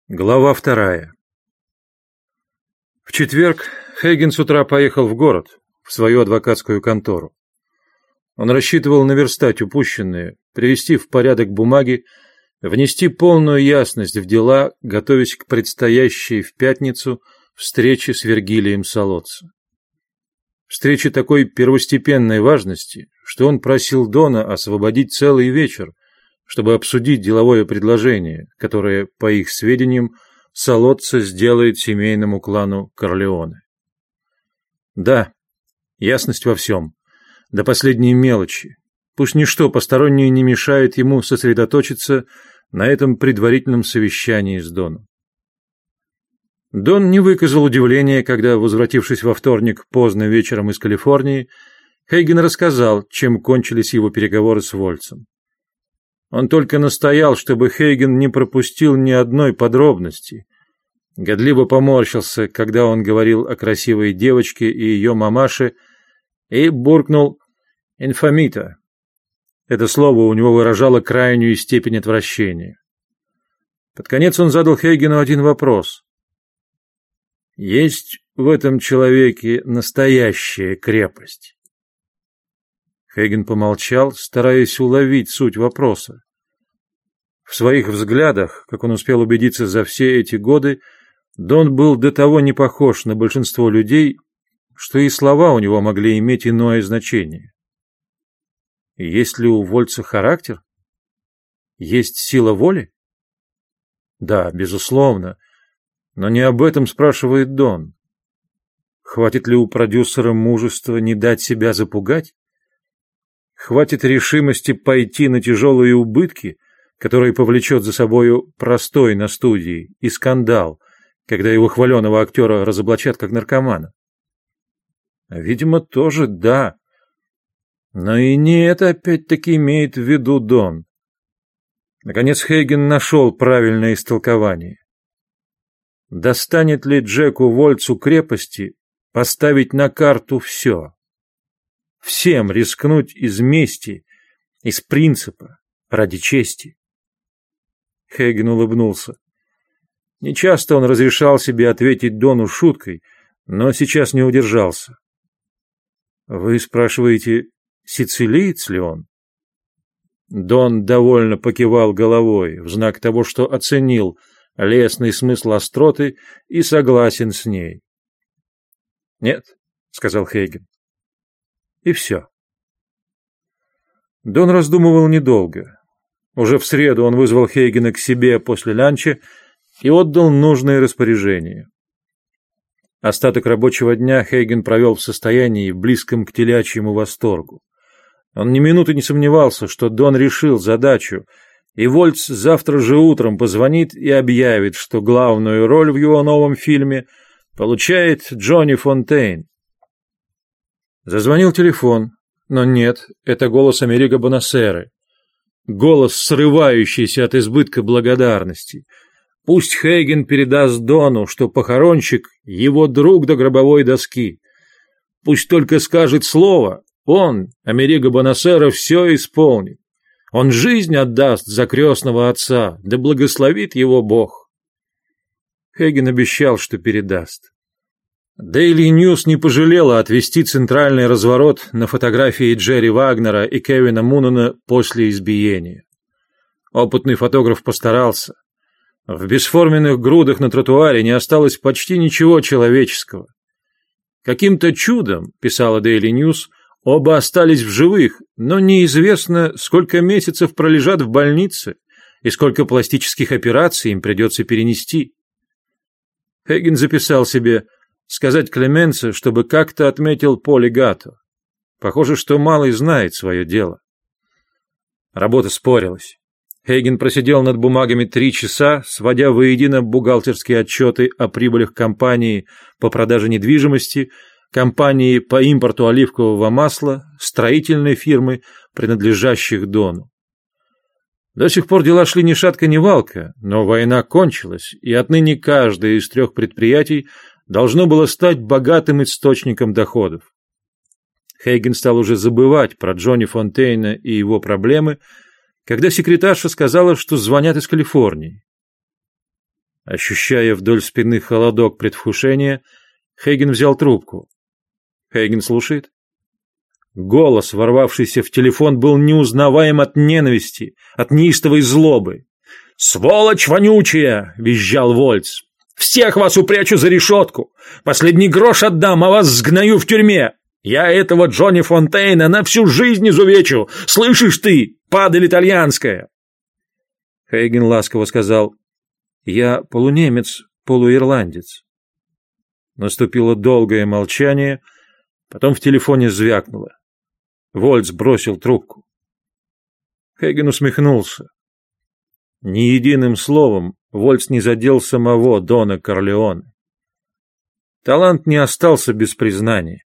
Глава 2. В четверг Хейген с утра поехал в город, в свою адвокатскую контору. Он рассчитывал наверстать упущенное, привести в порядок бумаги, внести полную ясность в дела, готовясь к предстоящей в пятницу встрече с Вергилием Солоццо. Встрече такой первостепенной важности, что он просил Дона освободить целый вечер, чтобы обсудить деловое предложение, которое, по их сведениям, Солоццо сделает семейному клану Корлеоне. Да, ясность во всем, до последней мелочи. Пусть ничто постороннее не мешает ему сосредоточиться на этом предварительном совещании с Доном. Дон не выказал удивления, когда, возвратившись во вторник поздно вечером из Калифорнии, Хейген рассказал, чем кончились его переговоры с Вольцем. Он только настоял, чтобы Хейген не пропустил ни одной подробности. Годливо поморщился, когда он говорил о красивой девочке и ее мамаше, и буркнул «инфамита». Это слово у него выражало крайнюю степень отвращения. Под конец он задал Хейгену один вопрос. «Есть в этом человеке настоящая крепость?» Хейген помолчал, стараясь уловить суть вопроса. В своих взглядах, как он успел убедиться за все эти годы, Дон был до того не похож на большинство людей, что и слова у него могли иметь иное значение. Есть ли у Вольца характер? Есть сила воли? Да, безусловно, но не об этом спрашивает Дон. Хватит ли у продюсера мужества не дать себя запугать? Хватит решимости пойти на тяжелые убытки, которые повлечет за собою простой на студии и скандал, когда его хваленого актера разоблачат как наркомана? Видимо, тоже да. Но и не это опять-таки имеет в виду Дон. Наконец Хейген нашел правильное истолкование. Достанет ли Джеку Вольцу крепости поставить на карту все? Всем рискнуть из мести, из принципа, ради чести. Хейген улыбнулся. Нечасто он разрешал себе ответить Дону шуткой, но сейчас не удержался. Вы спрашиваете, сицилиец ли он? Дон довольно покивал головой в знак того, что оценил лестный смысл остроты и согласен с ней. Нет, сказал Хейген. И все. Дон раздумывал недолго. Уже в среду он вызвал Хейгена к себе после ланча и отдал нужные распоряжения. Остаток рабочего дня Хейген провел в состоянии, близком к телячьему восторгу. Он ни минуты не сомневался, что Дон решил задачу, и Вольц завтра же утром позвонит и объявит, что главную роль в его новом фильме получает Джонни Фонтейн. Зазвонил телефон, но нет, это голос Америго Бонасеры. Голос, срывающийся от избытка благодарности. Пусть Хейген передаст Дону, что похоронщик — его друг до гробовой доски. Пусть только скажет слово, он, Америго Бонасера, все исполнит. Он жизнь отдаст за крестного отца, да благословит его Бог. Хейген обещал, что передаст. Daily News не пожалела отвести центральный разворот на фотографии Джерри Вагнера и Кевина Мунана после избиения. Опытный фотограф постарался. В бесформенных грудах на тротуаре не осталось почти ничего человеческого. Каким-то чудом, писала Daily News, оба остались в живых, но неизвестно, сколько месяцев пролежат в больнице и сколько пластических операций им придется перенести. Хейген записал себе сказать Клеменце, чтобы как-то отметил Поли Гатто. Похоже, что малый знает свое дело. Работа спорилась. Хейген просидел над бумагами 3 часа, сводя воедино бухгалтерские отчеты о прибылях компании по продаже недвижимости, компании по импорту оливкового масла, строительной фирмы, принадлежащих Дону. До сих пор дела шли ни шатка ни валка, но война кончилась, и отныне каждое из 3 предприятий должно было стать богатым источником доходов. Хейген стал уже забывать про Джонни Фонтейна и его проблемы, когда секретарша сказала, что звонят из Калифорнии. Ощущая вдоль спины холодок предвкушения, Хейген взял трубку. Хейген слушает. Голос, ворвавшийся в телефон, был неузнаваем от ненависти, от неистовой злобы. «Сволочь вонючая!» — визжал Вольц. «Всех вас упрячу за решетку! Последний грош отдам, а вас сгною в тюрьме! Я этого Джонни Фонтейна на всю жизнь изувечу! Слышишь ты, падаль итальянская!» Хейген ласково сказал: «Я полунемец, полуирландец». Наступило долгое молчание, потом в телефоне звякнуло. Вольц бросил трубку. Хейген усмехнулся. Ни единым словом Вольц не задел самого Дона Корлеоне. Талант не остался без признания.